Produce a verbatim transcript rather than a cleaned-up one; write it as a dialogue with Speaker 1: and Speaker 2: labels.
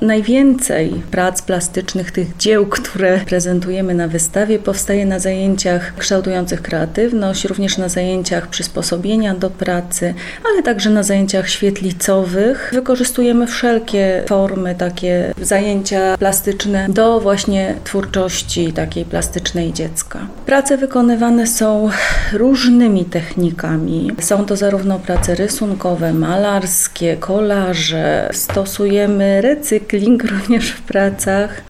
Speaker 1: najwięcej prac plastycznych, tych dzieł, które prezentujemy na wystawie, powstaje na zajęciach kształtujących kreatywność, również na zajęciach przysposobienia do pracy, ale także na zajęciach świetlicowych. Wykorzystujemy wszelkie formy, takie zajęcia plastyczne do właśnie twórczości takiej plastycznej dziecka. Prace wykonywane są różnymi technikami. Są to zarówno prace rysunkowe, malarskie, kolaże. Stosujemy recykling również w pracach.